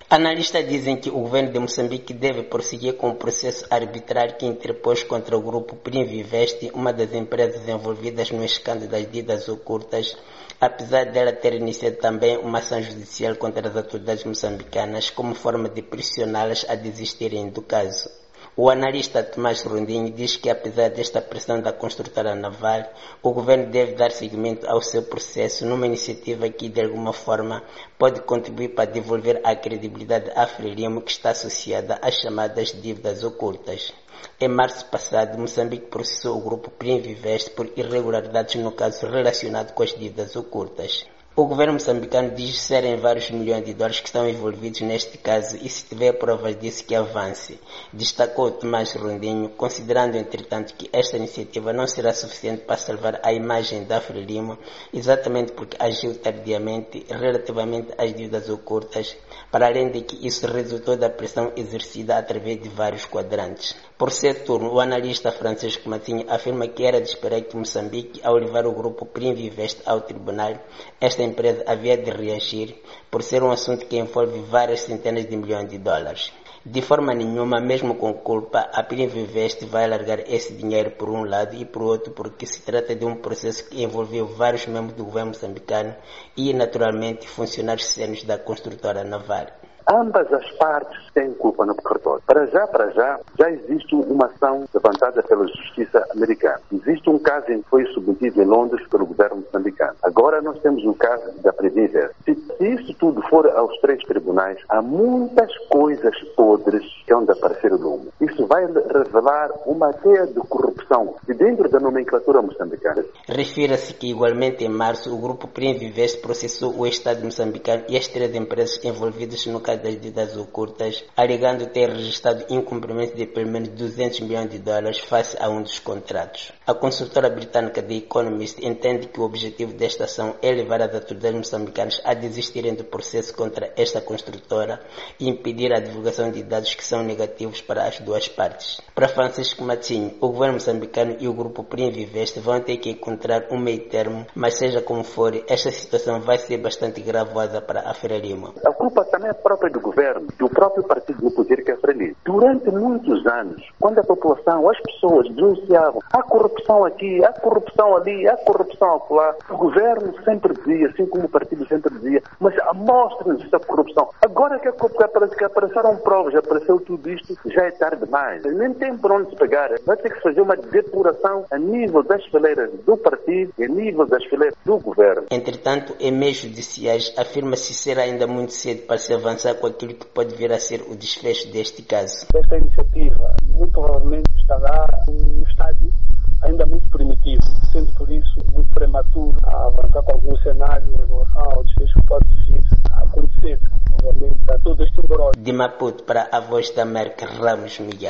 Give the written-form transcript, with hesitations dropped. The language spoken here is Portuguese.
Analistas dizem que o governo de Moçambique deve prosseguir com o processo arbitrário que interpôs contra o grupo Primvivest, uma das empresas envolvidas no escândalo das dívidas ocultas, apesar dela ter iniciado também uma ação judicial contra as autoridades moçambicanas como forma de pressioná-las a desistirem do caso. O analista Tomás Rondinho diz que, apesar desta pressão da construtora naval, o governo deve dar seguimento ao seu processo numa iniciativa que, de alguma forma, pode contribuir para devolver a credibilidade à Frelimo que está associada às chamadas dívidas ocultas. Em março passado, Moçambique processou o grupo Primvivest por irregularidades no caso relacionado com as dívidas ocultas. O governo moçambicano diz serem vários milhões de dólares que estão envolvidos neste caso e, se tiver provas disso, que avance, destacou Tomás Rondinho, considerando, entretanto, que esta iniciativa não será suficiente para salvar a imagem da Frelimo, exatamente porque agiu tardiamente relativamente às dívidas ocultas, para além de que isso resultou da pressão exercida através de vários quadrantes. Por seu turno, o analista Francisco Matinho afirma que era de esperar que Moçambique, ao levar o grupo Primvivest ao tribunal, esta empresa havia de reagir por ser um assunto que envolve várias centenas de milhões de dólares. De forma nenhuma, mesmo com culpa, a Primvivest vai alargar esse dinheiro por um lado e por outro porque se trata de um processo que envolveu vários membros do governo moçambicano e, naturalmente, funcionários sêniores da construtora naval. Ambas as partes têm culpa no cartório. Para já existe uma ação levantada pela justiça americana. Existe um caso que foi submetido em Londres pelo governo moçambicano. Agora nós temos um caso da Primvivest. Se isso tudo for aos 3 tribunais, há muitas coisas podres que vão aparecer no mundo. Isso vai revelar uma teia de corrupção de dentro da nomenclatura moçambicana. Refira-se que, igualmente, em março, o grupo Primvivest processou o Estado moçambicano e as 3 empresas envolvidas no caso das dívidas ocultas, alegando ter registrado incumprimento de pelo menos 200 milhões de dólares face a um dos contratos. A consultora britânica The Economist entende que o objetivo desta ação é levar as autoridades moçambicanas a desistirem do processo contra esta construtora e impedir a divulgação de dados que são negativos para as duas partes. Para Francisco Matinho, o governo moçambicano e o grupo Primvivest vão ter que encontrar um meio termo, mas seja como for, esta situação vai ser bastante gravosa para a Frelimo. A culpa também é própria do governo, do próprio partido no poder que é Frelimo. Durante muitos anos, quando a população, as pessoas denunciavam a corrupção aqui, a corrupção ali, a corrupção acolá, o governo sempre dizia, assim como o partido sempre dizia, mas mostra-nos essa corrupção. Agora que apareceram provas, apareceu tudo isto, já é tarde demais. Nem tem por onde se pegar. Vai ter que fazer uma depuração a nível das fileiras do partido e a nível das fileiras do governo. Entretanto, em meios judiciais, afirma-se ser ainda muito cedo para se avançar com aquilo que pode vir a ser o desfecho deste caso. Esta iniciativa muito provavelmente estará num estádio ainda muito primitivo, sendo por isso muito prematuro a avançar com algum cenário em relação ao desfecho que pode vir a acontecer. Obviamente, a todo este embrolho. De Maputo para a Voz da América, Ramos Miguel.